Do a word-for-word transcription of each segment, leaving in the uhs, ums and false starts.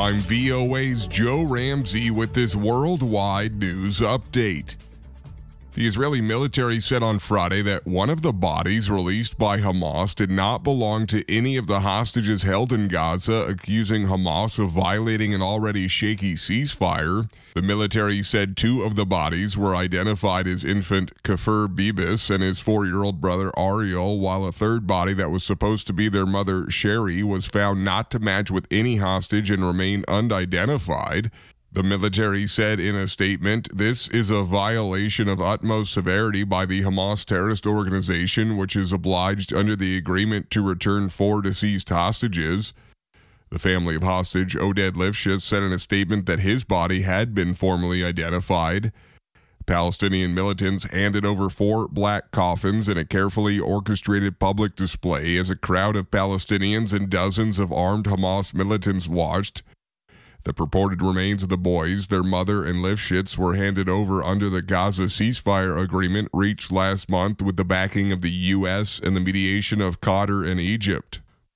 I'm V O A's Joe Ramsey with this worldwide news update. The Israeli military said on Friday that one of the bodies released by Hamas did not belong to any of the hostages held in Gaza, accusing Hamas of violating an already shaky ceasefire. The military said two of the bodies were identified as infant Kafir Bibis and his four-year-old brother Ariel, while a third body that was supposed to be their mother Sherry was found not to match with any hostage and remain unidentified. The military said in a statement, "This is a violation of utmost severity by the Hamas terrorist organization, which is obliged under the agreement to return four deceased hostages." The family of hostage Oded Lifshitz said in a statement that his body had been formally identified. Palestinian militants handed over four black coffins in a carefully orchestrated public display as a crowd of Palestinians and dozens of armed Hamas militants watched. The purported remains of the boys, their mother, and Lifshitz were handed over under the Gaza ceasefire agreement reached last month with the backing of the U S and the mediation of Qatar and Egypt.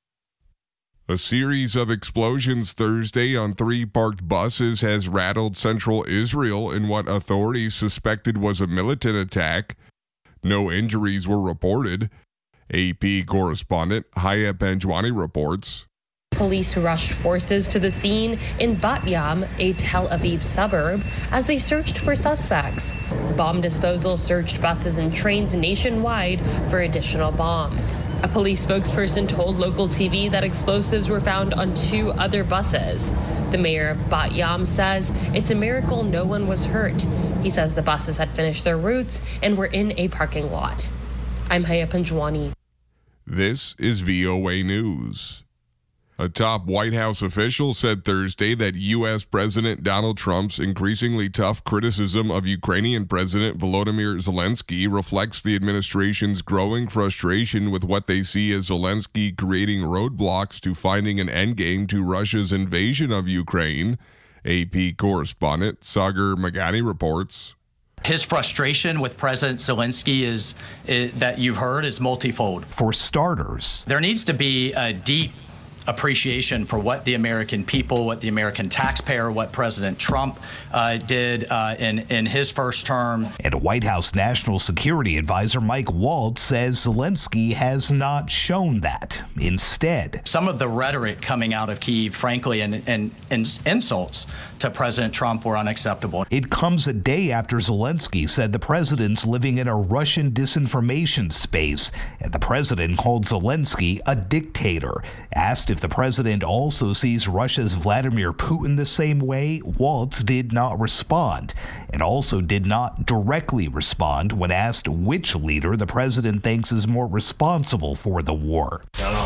A series of explosions Thursday on three parked buses has rattled central Israel in what authorities suspected was a militant attack. No injuries were reported. A P correspondent Haya Panjwani reports. Police rushed forces to the scene in Bat Yam, a Tel Aviv suburb, as they searched for suspects. Bomb disposal searched buses and trains nationwide for additional bombs. A police spokesperson told local T V that explosives were found on two other buses. The mayor of Bat Yam says it's a miracle no one was hurt. He says the buses had finished their routes and were in a parking lot. I'm Haya Panjwani. This is V O A News. A top White House official said Thursday that U S President Donald Trump's increasingly tough criticism of Ukrainian President Volodymyr Zelensky reflects the administration's growing frustration with what they see as Zelensky creating roadblocks to finding an endgame to Russia's invasion of Ukraine. A P correspondent Sagar Magani reports. His frustration with President Zelensky is, is that you've heard is multifold. For starters, there needs to be a deep appreciation for what the American people, what the American taxpayer, what President Trump uh, did uh, in, in his first term. And White House National Security Advisor Mike Waltz says Zelensky has not shown that. Instead, some of the rhetoric coming out of Kyiv, frankly, and, and, and insults to President Trump were unacceptable. It comes a day after Zelensky said the president's living in a Russian disinformation space, and the president called Zelensky a dictator. Asked if the president also sees Russia's Vladimir Putin the same way, Waltz did not respond, and also did not directly respond when asked which leader the president thinks is more responsible for the war.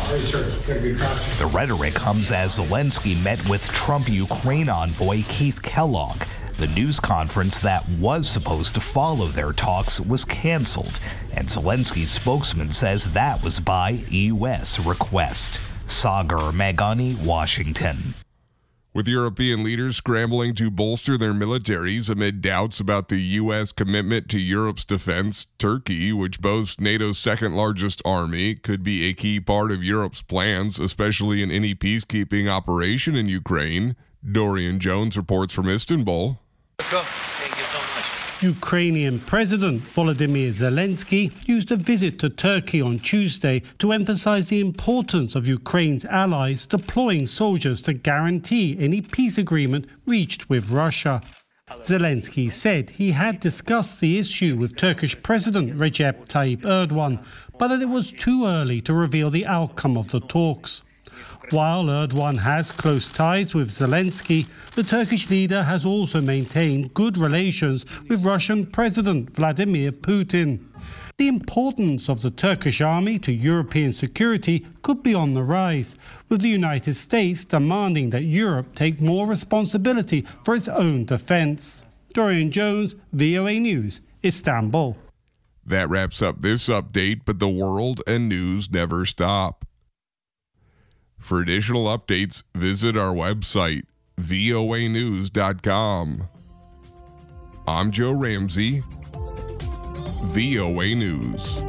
The rhetoric comes as Zelensky met with Trump Ukraine envoy Keith Kellogg. The news conference that was supposed to follow their talks was canceled, and Zelensky's spokesman says that was by U S request. Sagar Magani, Washington. With European leaders scrambling to bolster their militaries amid doubts about the U S commitment to Europe's defense, Turkey, which boasts NATO's second largest army, could be a key part of Europe's plans, especially in any peacekeeping operation in Ukraine. Dorian Jones reports from Istanbul. Thank you so much. Ukrainian President Volodymyr Zelensky used a visit to Turkey on Tuesday to emphasize the importance of Ukraine's allies deploying soldiers to guarantee any peace agreement reached with Russia. Zelensky said he had discussed the issue with Turkish President Recep Tayyip Erdogan, but that it was too early to reveal the outcome of the talks. While Erdogan has close ties with Zelensky, the Turkish leader has also maintained good relations with Russian President Vladimir Putin. The importance of the Turkish army to European security could be on the rise, with the United States demanding that Europe take more responsibility for its own defense. Dorian Jones, V O A News, Istanbul. That wraps up this update, but the world and news never stop. For additional updates, visit our website, V O A news dot com. I'm Joe Ramsey, V O A News.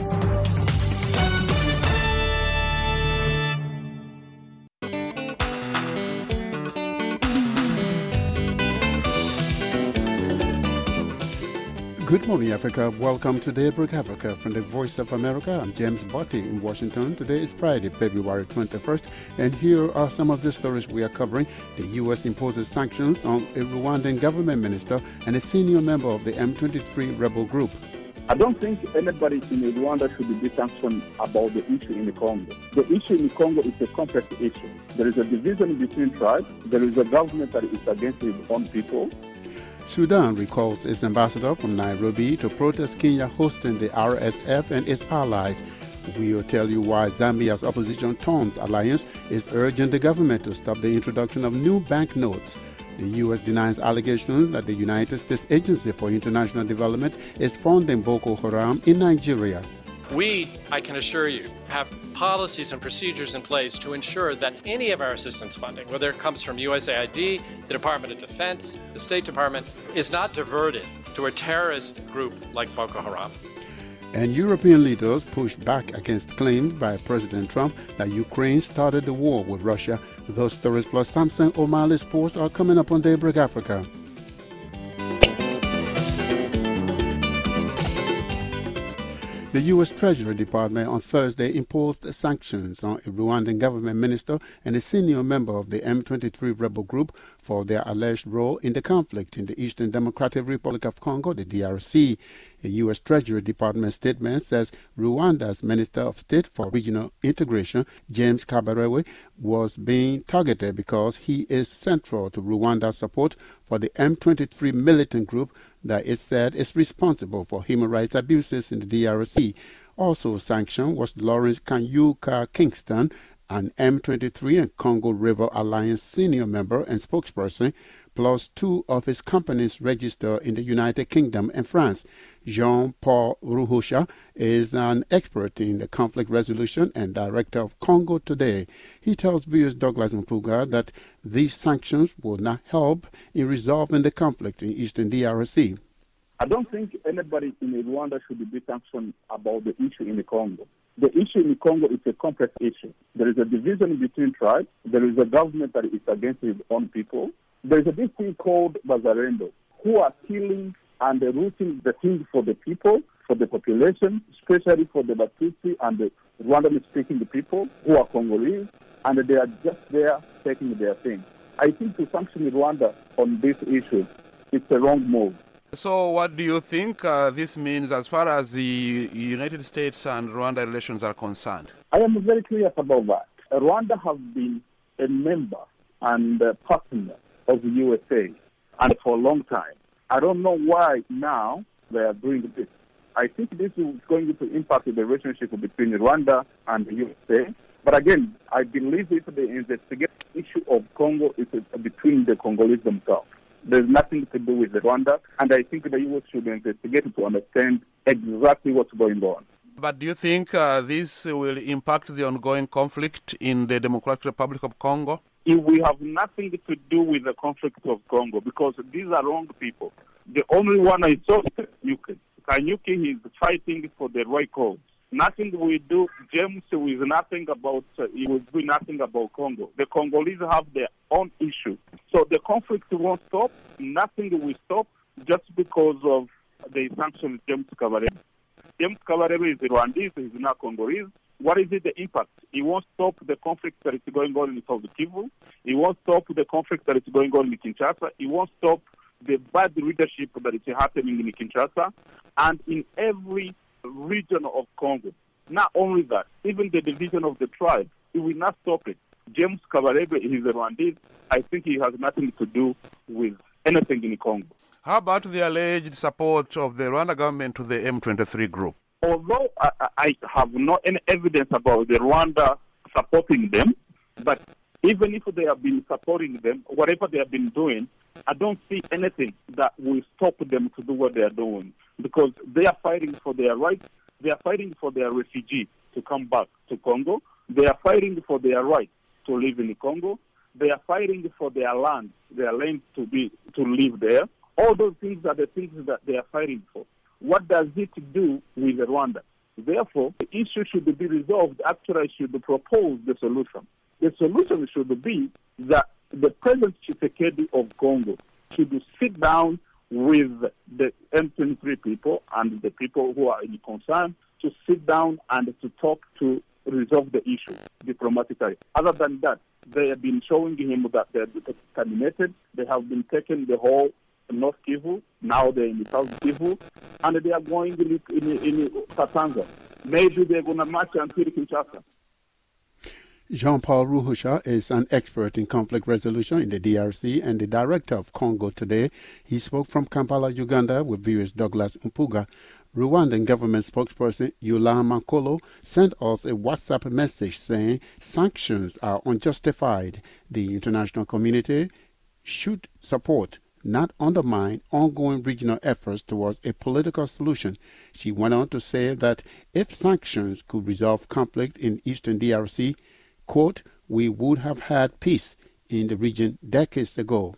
Good morning, Africa. Welcome to Daybreak Africa from the Voice of America. I'm James Botti in Washington. Today is Friday, February twenty-first, and here are some of the stories we are covering. The U S imposes sanctions on a Rwandan government minister and a senior member of the M twenty-three rebel group. I don't think anybody in Rwanda should be sanctioned about the issue in the Congo. The issue in the Congo is a complex issue. There is a division between tribes. There is a government that is against its own people. Sudan recalls its ambassador from Nairobi to protest Kenya hosting the R S F and its allies. We'll tell you why Zambia's opposition Ton's alliance is urging the government to stop the introduction of new banknotes. The U S denies allegations that the United States Agency for International Development is funding Boko Haram in Nigeria. We, I can assure you, have policies and procedures in place to ensure that any of our assistance funding, whether it comes from U S A I D, the Department of Defense, the State Department, is not diverted to a terrorist group like Boko Haram. And European leaders pushed back against claims by President Trump that Ukraine started the war with Russia. Those stories plus Samson O'Malley Sports are coming up on Daybreak Africa. The U S Treasury Department on Thursday imposed sanctions on a Rwandan government minister and a senior member of the M twenty-three rebel group for their alleged role in the conflict in the Eastern Democratic Republic of Congo, the D R C. A U S Treasury Department statement says Rwanda's Minister of State for Regional Integration, James Kabarebe, was being targeted because he is central to Rwanda's support for the M twenty-three militant group that it said is responsible for human rights abuses in the D R C. Also sanctioned was Lawrence Kanyuka Kingston, an M twenty-three and Congo River Alliance senior member and spokesperson, plus two of his companies registered in the United Kingdom and France. Jean-Paul Ruhusha is an expert in the conflict resolution and director of Congo Today. He tells V O's Douglas Mpuga that these sanctions will not help in resolving the conflict in eastern D R C. I don't think anybody in Rwanda should be sanctioned about the issue in the Congo. The issue in the Congo is a complex issue. There is a division between tribes. There is a government that is against its own people. There is a big thing called Bazarendo, who are killing and rooting the things for the people, for the population, especially for the Batutsi and the Rwandan-speaking people who are Congolese, and they are just there taking their thing. I think to sanction Rwanda on this issue, it's a wrong move. So what do you think uh, this means as far as the United States and Rwanda relations are concerned? I am very clear about that. Rwanda has been a member and a partner of the U S A and for a long time. I don't know why now they are doing this. I think this is going to impact the relationship between Rwanda and the U S A. But again, I believe if the investigation issue of Congo is between the Congolese themselves. There's nothing to do with Rwanda, and I think the U S should investigate to understand exactly what's going on. But do you think uh, this will impact the ongoing conflict in the Democratic Republic of Congo? If we have nothing to do with the conflict of Congo, because these are wrong people. The only one I saw is Kanyuki. Kanyuki is fighting for the right cause. Nothing we do, James, with nothing about, uh, he will do nothing about Congo. The Congolese have their own issue. So the conflict won't stop. Nothing will stop just because of the sanctions James Kabarebe. James Kabarebe is Rwandese, he's not Congolese. What is it, the impact? He won't stop the conflict that is going on in South Kivu. He won't stop the conflict that is going on in Kinshasa. He won't stop the bad leadership that is happening in Kinshasa and in every region of Congo. Not only that, even the division of the tribe, he will not stop it. James Kabarebe is a Rwandese. I think he has nothing to do with anything in Congo. How about the alleged support of the Rwanda government to the M twenty-three group? Although I, I have no any evidence about the Rwanda supporting them, but even if they have been supporting them, whatever they have been doing, I don't see anything that will stop them to do what they are doing, because they are fighting for their rights. They are fighting for their refugees to come back to Congo. They are fighting for their right to live in Congo. They are fighting for their land, their land to be to live there. All those things are the things that they are fighting for. What does it do with Rwanda? Therefore, the issue should be resolved. Actually, I should propose the solution. The solution should be that the President Tshisekedi of Congo should sit down with the M twenty-three people and the people who are in concern to sit down and to talk to resolve the issue diplomatically. Other than that, they have been showing him that they're terminated. They have been taking the whole North Kivu. Now they're in South Kivu, and they are going in, in, in Katanga. Maybe they're going to march until Kinshasa. Jean-Paul Ruhusha is an expert in conflict resolution in the D R C and the director of Congo Today. He spoke from Kampala, Uganda, with V O A's Douglas Mpuga. Rwandan government spokesperson Yula Makolo sent us a WhatsApp message saying sanctions are unjustified. The international community should support, not undermine, ongoing regional efforts towards a political solution. She went on to say that if sanctions could resolve conflict in eastern D R C, quote, we would have had peace in the region decades ago.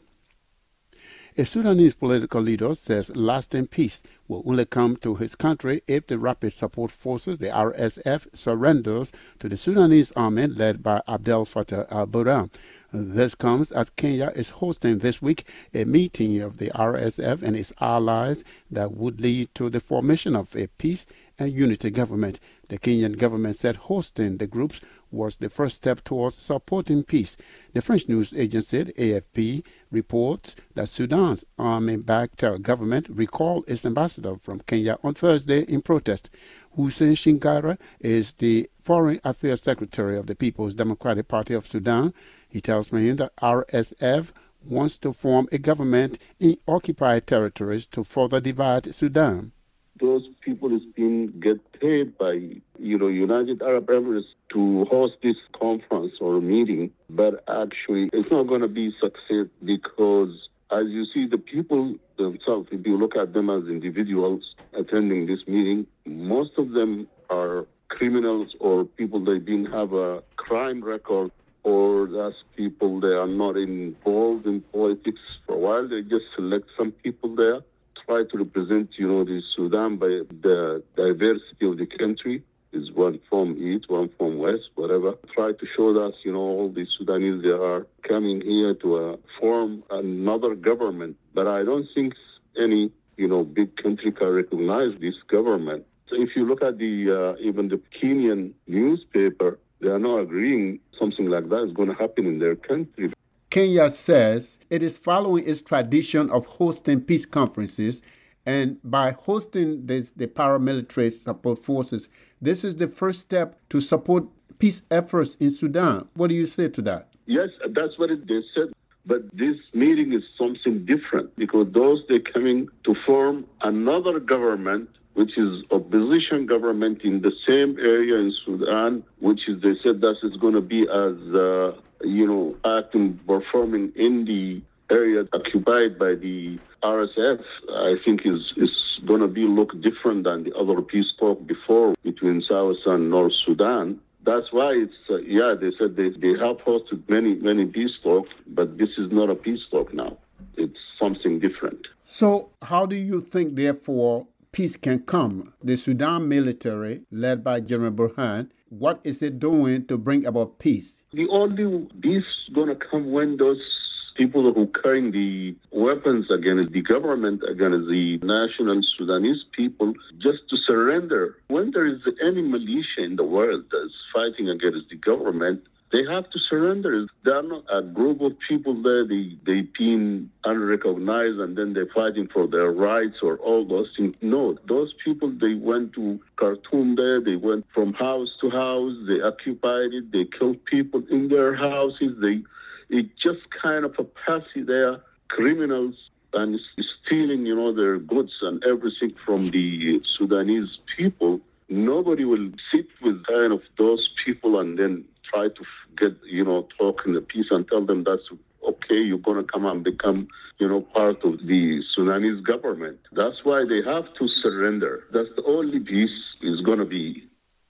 A Sudanese political leader says lasting peace will only come to his country if the Rapid Support Forces, the R S F, surrenders to the Sudanese army led by Abdel Fattah al-Burhan. This comes as Kenya is hosting this week a meeting of the R S F and its allies that would lead to the formation of a peace and unity government. The Kenyan government said hosting the groups was the first step towards supporting peace. The French news agency, A F P, reports that Sudan's army-backed government recalled its ambassador from Kenya on Thursday in protest. Hussein Shingara is the Foreign Affairs Secretary of the People's Democratic Party of Sudan. He tells me that R S F wants to form a government in occupied territories to further divide Sudan. Those people has been get paid by, you know, United Arab Emirates to host this conference or meeting, but actually it's not going to be success because, as you see, the people themselves, if you look at them as individuals attending this meeting, most of them are criminals or people that didn't have a crime record, or that's people that are not involved in politics for a while. They just select some people there, try to represent, you know, the Sudan by the diversity of the country. Is one from east, one from west, whatever. Try to show us, you know, all the Sudanese that are coming here to uh, form another government. But I don't think any, you know, big country can recognize this government. So if you look at the uh, even the Kenyan newspaper, they are not agreeing something like that is going to happen in their country. Kenya says it is following its tradition of hosting peace conferences, and by hosting this, the paramilitary support forces, this is the first step to support peace efforts in Sudan. What do you say to that? Yes, that's what it, they said. But this meeting is something different because those they're coming to form another government, which is opposition government in the same area in Sudan, which is, they said that is going to be as, uh, you know, acting, performing in the area occupied by the R S F, I think is, is going to be look different than the other peace talk before between South and North Sudan. That's why it's, uh, yeah, they said they, they have hosted many, many peace talks, but this is not a peace talk now. It's something different. So how do you think, therefore, peace can come? The Sudan military, led by General Burhan, what is it doing to bring about peace? The only peace is going to come when those people who carrying the weapons against the government, against the national Sudanese people, just to surrender. When there is any militia in the world that's fighting against the government, they have to surrender. There are not a group of people there, they, they've been unrecognized and then they're fighting for their rights or all those things. No, those people, they went to Khartoum there, they went from house to house, they occupied it, they killed people in their houses, they It's just kind of a patsy there, criminals, and stealing, you know, their goods and everything from the Sudanese people. Nobody will sit with kind of those people and then try to get, you know, talk in the peace and tell them that's okay, you're going to come and become, you know, part of the Sudanese government. That's why they have to surrender. That's the only peace is going to be.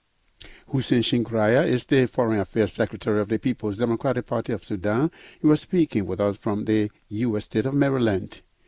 Hussein Shinkraya is the Foreign Affairs Secretary of the People's Democratic Party of Sudan. He was speaking with us from the U S state of Maryland.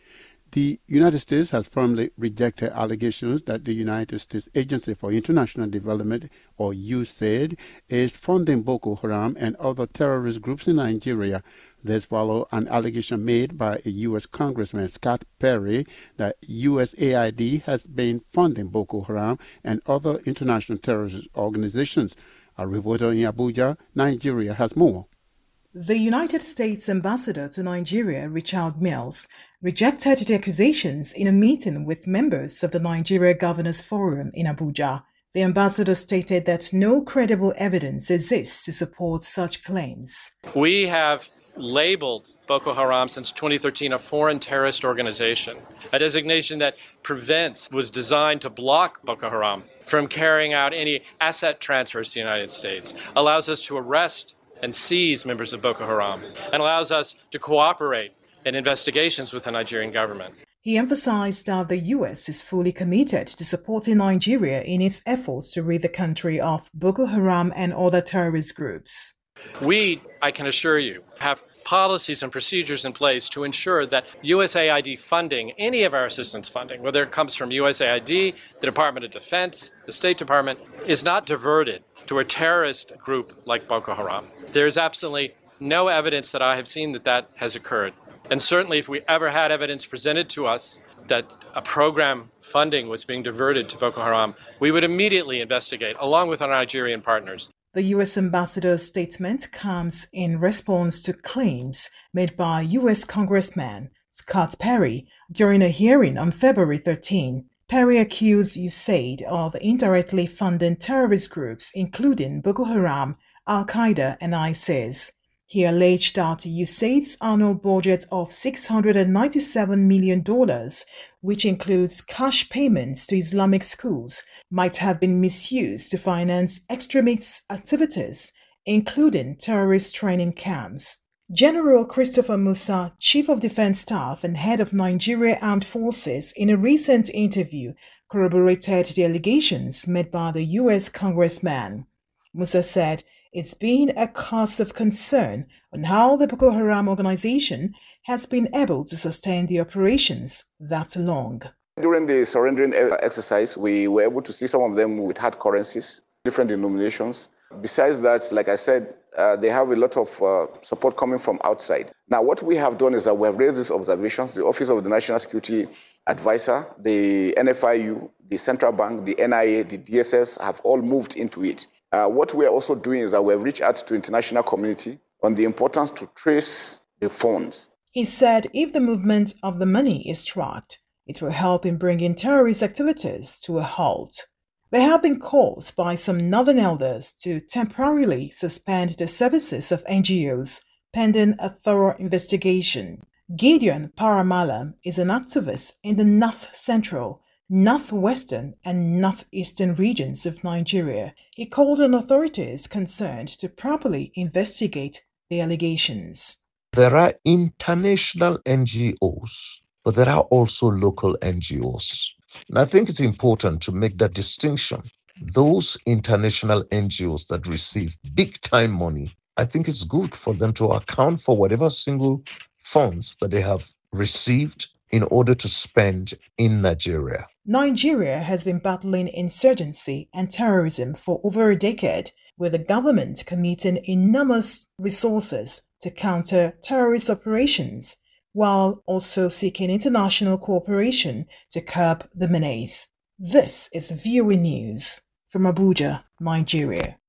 The United States has firmly rejected allegations that the United States Agency for International Development, or U S A I D, is funding Boko Haram and other terrorist groups in Nigeria. This follows an allegation made by a U S Congressman, Scott Perry, that U S A I D has been funding Boko Haram and other international terrorist organizations. A reporter in Abuja, Nigeria, has more. The United States ambassador to Nigeria, Richard Mills, rejected the accusations in a meeting with members of the Nigeria Governors Forum in Abuja. The ambassador stated that no credible evidence exists to support such claims. We have labeled Boko Haram since twenty thirteen a foreign terrorist organization, a designation that prevents, was designed to block Boko Haram from carrying out any asset transfers to the United States, allows us to arrest and seize members of Boko Haram, and allows us to cooperate in investigations with the Nigerian government. He emphasized that the U S is fully committed to supporting Nigeria in its efforts to rid the country of Boko Haram and other terrorist groups. We, I can assure you, have policies and procedures in place to ensure that U S A I D funding, any of our assistance funding, whether it comes from U S A I D, the Department of Defense, the State Department, is not diverted to a terrorist group like Boko Haram. There is absolutely no evidence that I have seen that that has occurred. And certainly if we ever had evidence presented to us that a program funding was being diverted to Boko Haram, we would immediately investigate, along with our Nigerian partners. The U S ambassador's statement comes in response to claims made by U S Congressman Scott Perry during a hearing on February thirteenth. Perry accused U S A I D of indirectly funding terrorist groups including Boko Haram, Al-Qaeda, and ISIS. He alleged that U S A I D's annual budget of six hundred ninety-seven million dollars, which includes cash payments to Islamic schools, might have been misused to finance extremist activities, including terrorist training camps. General Christopher Musa, Chief of Defense Staff and head of Nigeria Armed Forces, in a recent interview, corroborated the allegations made by the U S Congressman. Musa said it's been a cause of concern on how the Boko Haram organization has been able to sustain the operations that long. During the surrendering exercise, we were able to see some of them with hard currencies, different denominations. Besides that, like I said, uh, they have a lot of uh, support coming from outside. Now, what we have done is that we have raised these observations. The Office of the National Security Advisor, the N F I U, the Central Bank, the N I A, the D S S have all moved into it. Uh, what we are also doing is that we have reached out to the international community on the importance to trace the funds. He said if the movement of the money is tracked, it will help in bringing terrorist activities to a halt. There have been calls by some northern elders to temporarily suspend the services of N G Os pending a thorough investigation. Gideon Paramalam is an activist in the north central, northwestern and northeastern regions of Nigeria. He called on authorities concerned to properly investigate the allegations. There are international N G Os, but there are also local N G Os. And I think it's important to make that distinction. Those international N G Os that receive big time money, I think it's good for them to account for whatever single funds that they have received in order to spend in Nigeria. Nigeria has been battling insurgency and terrorism for over a decade, with the government committing enormous resources to counter terrorist operations, while also seeking international cooperation to curb the menace. This is V O A News from Abuja, Nigeria.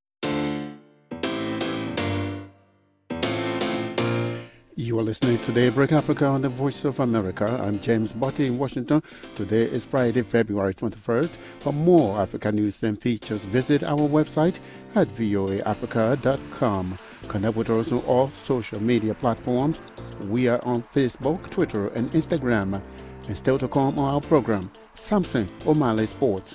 You are listening to Daybreak Africa on the Voice of America. I'm James Botti in Washington. Today is Friday, February twenty-first. For more Africa news and features, visit our website at voa africa dot com. Connect with us on all social media platforms. We are on Facebook, Twitter, and Instagram. And still to come on our program, Samson O'Malley Sports.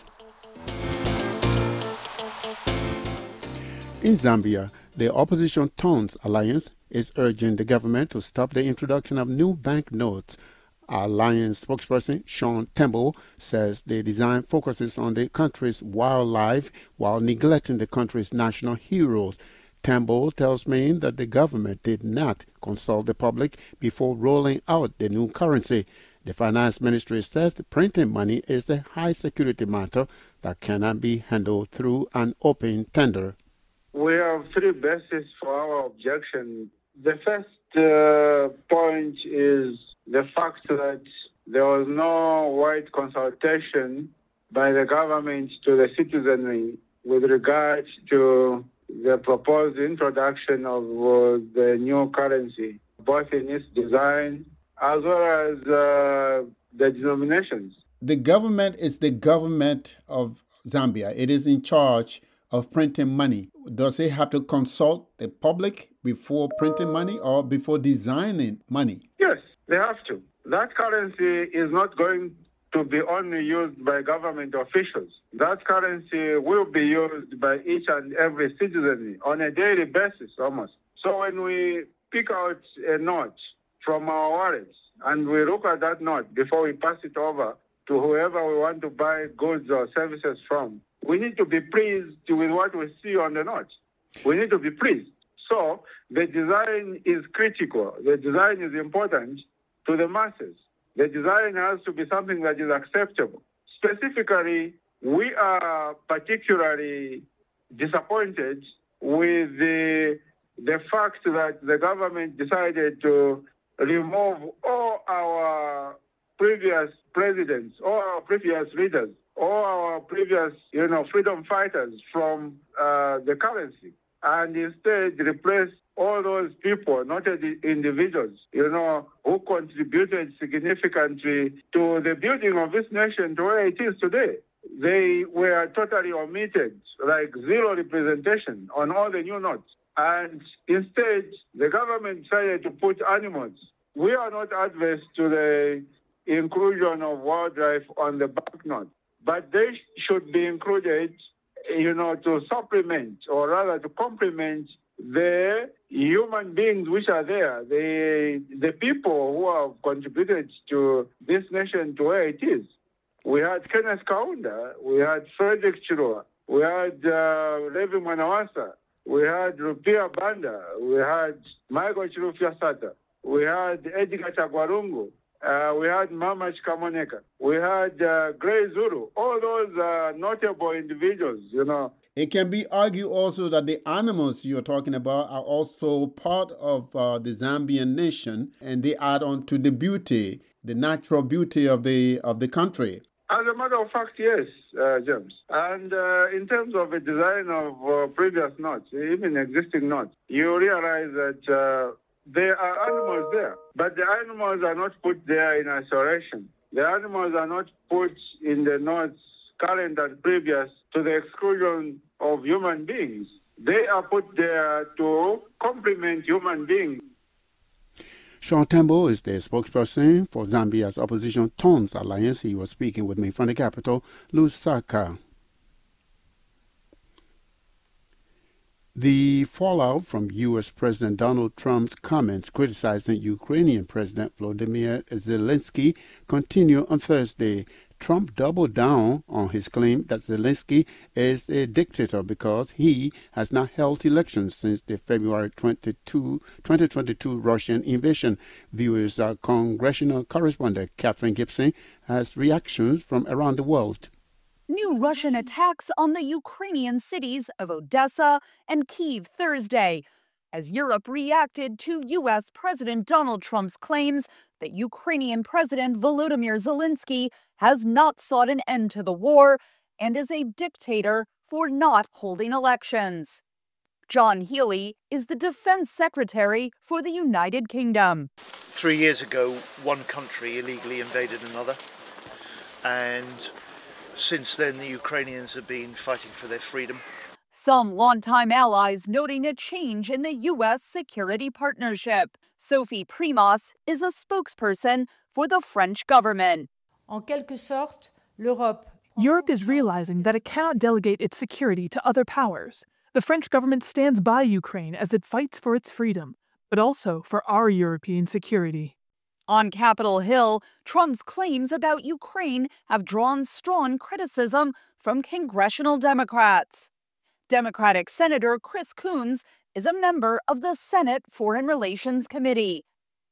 In Zambia, the opposition Tongues Alliance is urging the government to stop the introduction of new banknotes. Alliance spokesperson Sean Tembo says the design focuses on the country's wildlife while neglecting the country's national heroes. Tembo tells me that the government did not consult the public before rolling out the new currency. The finance ministry says the printing money is a high security matter that cannot be handled through an open tender. We have three bases for our objection. The first uh, point is the fact that there was no wide consultation by the government to the citizenry with regard to the proposed introduction of uh, the new currency, both in its design as well as uh, the denominations. The government is the government of Zambia. It is in charge of printing money. Does it have to consult the public before printing money or before designing money? Yes, they have to. That currency is not going to be only used by government officials. That currency will be used by each and every citizen on a daily basis almost. So when we pick out a note from our wallets and we look at that note before we pass it over to whoever we want to buy goods or services from, we need to be pleased with what we see on the note. We need to be pleased. So the design is critical. The design is important to the masses. The design has to be something that is acceptable. Specifically, we are particularly disappointed with the, the fact that the government decided to remove all our previous presidents, all our previous leaders, all our previous, you know, freedom fighters from uh, the currency, and instead replace all those people, not the individuals, you know, who contributed significantly to the building of this nation to where it is today. They were totally omitted, like zero representation on all the new notes. And instead, the government decided to put animals. We are not adverse to the inclusion of wildlife on the banknote, but they should be included, you know, to supplement or rather to complement the human beings which are there, the the people who have contributed to this nation to where it is. We had Kenneth Kaunda, we had Frederick Chirua, we had uh, Levi Mwanawasa, we had Rupia Banda, we had Michael Chirufya Sata, we had Edgar Chagwarungu, uh, we had Mama Chikamoneka, we had uh, Gray Zulu, all those uh, notable individuals, you know. It can be argued also that the animals you're talking about are also part of uh, the Zambian nation, and they add on to the beauty, the natural beauty of the of the country. As a matter of fact, yes, uh, James. And uh, in terms of the design of uh, previous notes, even existing notes, you realize that uh, there are animals there, but the animals are not put there in isolation. The animals are not put in the notes current and previous to the exclusion of human beings. They are put there to complement human beings. Sean Tembo is the spokesperson for Zambia's opposition Tonnes Alliance. He was speaking with me from the capital, Lusaka. The fallout from U S President Donald Trump's comments criticizing Ukrainian President Volodymyr Zelensky continued on Thursday. Trump doubled down on his claim that Zelensky is a dictator because he has not held elections since the February twenty-second, twenty twenty-two Russian invasion. Viewers, our congressional correspondent Catherine Gibson has reactions from around the world. New Russian attacks on the Ukrainian cities of Odessa and Kyiv Thursday, as Europe reacted to U S President Donald Trump's claims that Ukrainian President Volodymyr Zelensky has not sought an end to the war and is a dictator for not holding elections. John Healey is the Defense Secretary for the United Kingdom. Three years ago, one country illegally invaded another, and since then the Ukrainians have been fighting for their freedom. Some longtime allies noting a change in the U S security partnership. Sophie Primas is a spokesperson for the French government. En quelque sorte, l'Europe Europe is realizing that it cannot delegate its security to other powers. The French government stands by Ukraine as it fights for its freedom, but also for our European security. On Capitol Hill, Trump's claims about Ukraine have drawn strong criticism from congressional Democrats. Democratic Senator Chris Coons is a member of the Senate Foreign Relations Committee.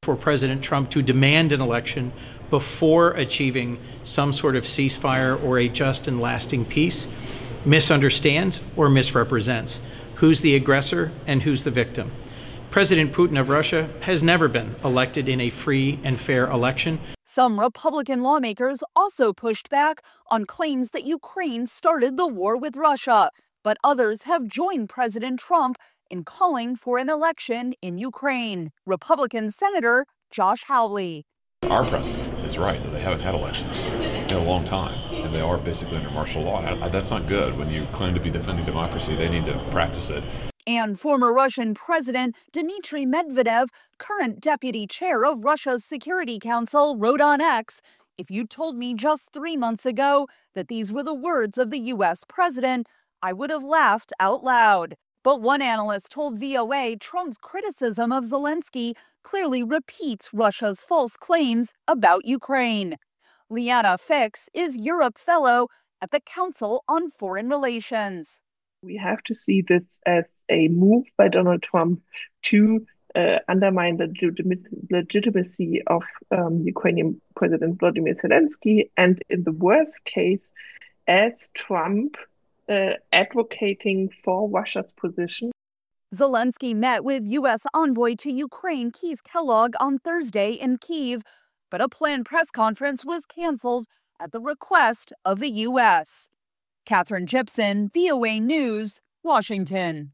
For President Trump to demand an election before achieving some sort of ceasefire or a just and lasting peace misunderstands or misrepresents who's the aggressor and who's the victim. President Putin of Russia has never been elected in a free and fair election. Some Republican lawmakers also pushed back on claims that Ukraine started the war with Russia, but others have joined President Trump in calling for an election in Ukraine. Republican Senator Josh Hawley. Our president is right that they haven't had elections in a long time, and they are basically under martial law. That's not good. When you claim to be defending democracy, they need to practice it. And former Russian President Dmitry Medvedev, current deputy chair of Russia's Security Council, wrote on X, "If you told me just three months ago that these were the words of the U S president, I would have laughed out loud." But one analyst told V O A Trump's criticism of Zelensky clearly repeats Russia's false claims about Ukraine. Liana Fix is Europe Fellow at the Council on Foreign Relations. We have to see this as a move by Donald Trump to uh, undermine the legit- legitimacy of um, Ukrainian President Volodymyr Zelensky, and in the worst case, as Trump uh, advocating for Russia's position. Zelensky met with U S envoy to Ukraine Keith Kellogg on Thursday in Kyiv, but a planned press conference was canceled at the request of the U S. Catherine Gibson, V O A News, Washington.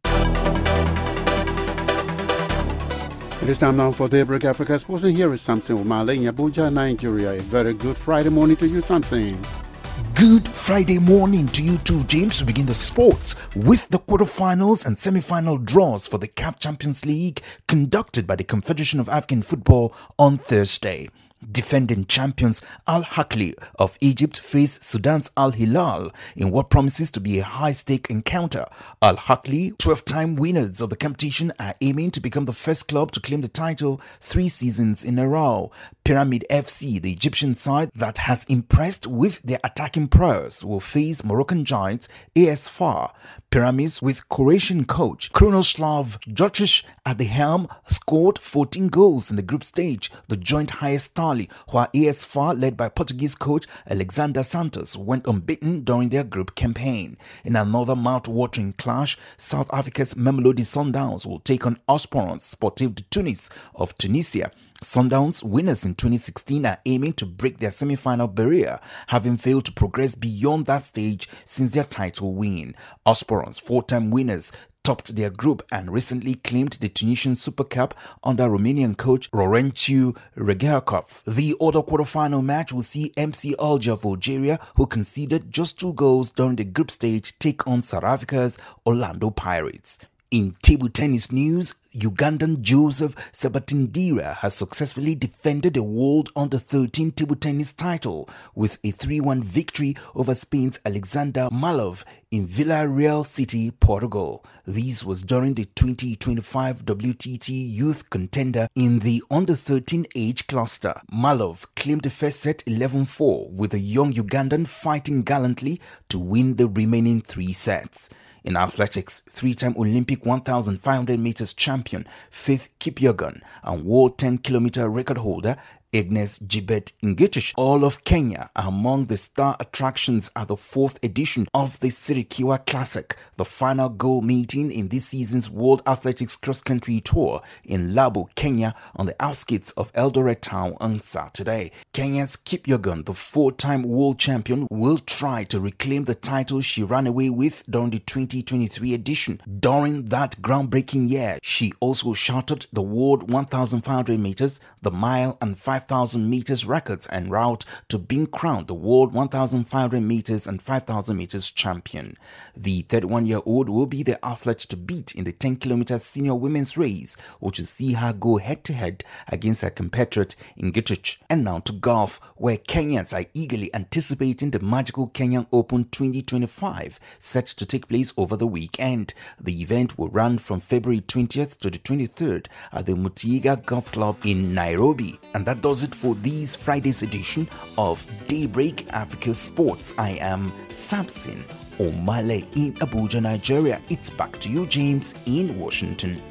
It is time now for Daybreak Africa Sports, and here is Samson Umale in Abuja, Nigeria. A very good Friday morning to you, Samson. Good Friday morning to you too, James. We begin the sports with the quarterfinals and semi-final draws for the C A F Champions League conducted by the Confederation of African Football on Thursday. Defending champions Al Ahly of Egypt face Sudan's Al Hilal in what promises to be a high-stake encounter. Al Ahly, twelve-time winners of the competition, are aiming to become the first club to claim the title three seasons in a row. Pyramid F C, the Egyptian side that has impressed with their attacking prowess, will face Moroccan giants A S F A R. Pyramids, with Croatian coach Krunoslav Djordjic at the helm, scored fourteen goals in the group stage, the joint highest tally, while A S F A R, led by Portuguese coach Alexander Santos, went unbeaten during their group campaign. In another mouth-watering clash, South Africa's Mamelodi Sundowns will take on Osporans Sportive de Tunis of Tunisia. Sundowns, winners in twenty sixteen, are aiming to break their semi-final barrier, having failed to progress beyond that stage since their title win. Osporans, four-time winners, topped their group and recently claimed the Tunisian Super Cup under Romanian coach Laurențiu Regearkov. The other quarterfinal match will see M C Alger of Algeria, who conceded just two goals during the group stage, take on South Africa's Orlando Pirates. In table tennis news, Ugandan Joseph Sabatindira has successfully defended the world under thirteen table tennis title with a three one victory over Spain's Alexander Malov in Villarreal City, Portugal. This was during the twenty twenty-five W T T Youth Contender in the under thirteen age cluster. Malov claimed the first set eleven four, with the young Ugandan fighting gallantly to win the remaining three sets. In athletics, three-time Olympic one thousand five hundred meters champion Faith Kipyegon and world ten kilometer record holder Agnes Jibet Ngetich, all of Kenya, are among the star attractions at the fourth edition of the Sirikiwa Classic, the final goal meeting in this season's World Athletics Cross-Country Tour in Labo, Kenya, on the outskirts of Eldoret Town on Saturday. Kenya's Kipyegon, the four-time world champion, will try to reclaim the title she ran away with during the twenty twenty-three edition. During that groundbreaking year, she also shattered the world one thousand five hundred meters, the mile and five thousand meters records en route to being crowned the world one thousand five hundred meters and five thousand meters champion. The thirty-one-year-old will be the athlete to beat in the ten kilometer senior women's race, which will see her go head-to-head against her compatriot Ngetich. And now to golf, where Kenyans are eagerly anticipating the magical Kenyan Open twenty twenty-five, set to take place over the weekend. The event will run from February twentieth to the twenty-third at the Mutiga Golf Club in Nairobi. And that does it for this Friday's edition of Daybreak Africa Sports. I am Samson Omale in Abuja, Nigeria. It's back to you, James, in Washington.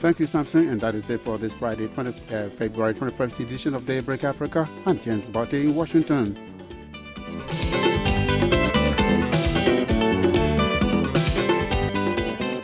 Thank you, Samson. And that is it for this Friday, twentieth, uh, February twenty-first edition of Daybreak Africa. I'm James Botte in Washington.